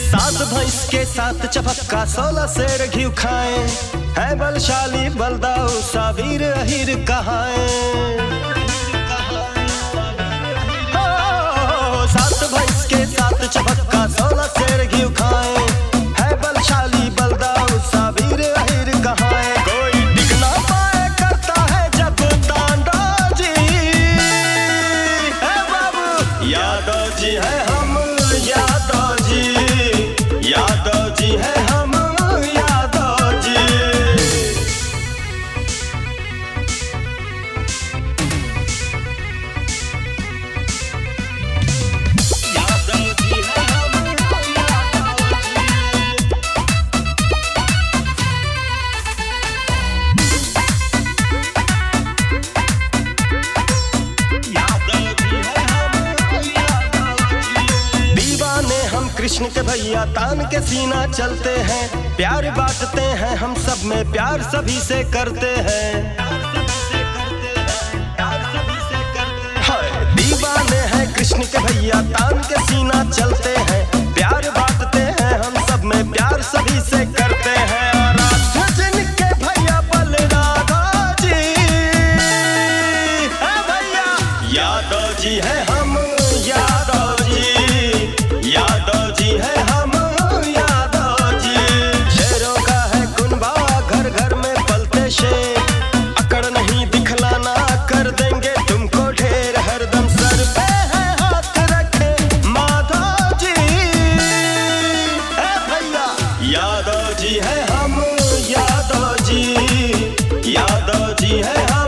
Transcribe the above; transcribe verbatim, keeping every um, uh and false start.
सात भैंस के साथ चपक्का सोलह शेर घी खाए है बलशाली बलदाऊ सावीर अहिर कहाए। सात भैंस के साथ चपक्का सोलह शेर घी खाए है बलशाली बलदाऊ सावीर अहिर कहाए। कोई टिक ना पाए करता है जब तांडा जी है बाबू यादव जी है हम यादव जी यादव जी है हम यादव जी। यादव जी है हम यादव जी है हम यादव जी। दीवाने हम कृष्ण के भैया तान के सीना चलते हैं प्यार बांटते हैं हम सब में प्यार सभी से करते हैं। हाय दीवाने हैं कृष्ण के भैया तान के सीना चलते हैं प्यार बांटते हैं हम सब में प्यार सभी से करते हैं। और आज जिनके भैया बलराधा जी है भैया यादव जी है हम यादव जी यादव जी है हम यादव जी। शेरों का है कुनबा घर घर में पलते शेर अकड़ नहीं दिखलाना कर देंगे तुमको ढेर हरदम सर पे है हाथ रखे माधव जी है भैया यादव जी है हम यादव जी यादव जी है हम